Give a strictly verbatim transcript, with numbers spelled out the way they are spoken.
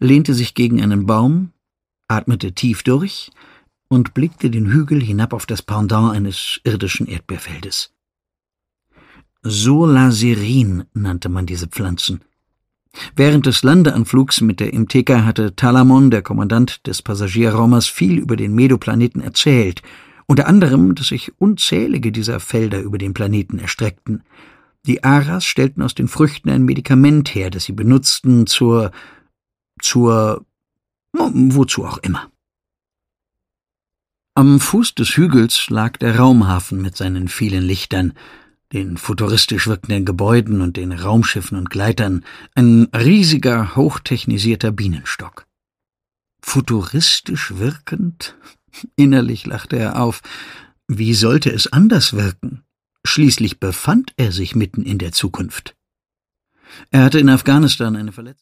lehnte sich gegen einen Baum, atmete tief durch und blickte den Hügel hinab auf das Pendant eines irdischen Erdbeerfeldes. Solaserin nannte man diese Pflanzen. Während des Landeanflugs mit der Imteca hatte Talamon, der Kommandant des Passagierraumers, viel über den Medo-Planeten erzählt, unter anderem, dass sich unzählige dieser Felder über den Planeten erstreckten. Die Aras stellten aus den Früchten ein Medikament her, das sie benutzten zur... zur... wozu auch immer. Am Fuß des Hügels lag der Raumhafen mit seinen vielen Lichtern, den futuristisch wirkenden Gebäuden und den Raumschiffen und Gleitern, ein riesiger, hochtechnisierter Bienenstock. Futuristisch wirkend? Innerlich lachte er auf. Wie sollte es anders wirken? Schließlich befand er sich mitten in der Zukunft. Er hatte in Afghanistan eine Verletzung.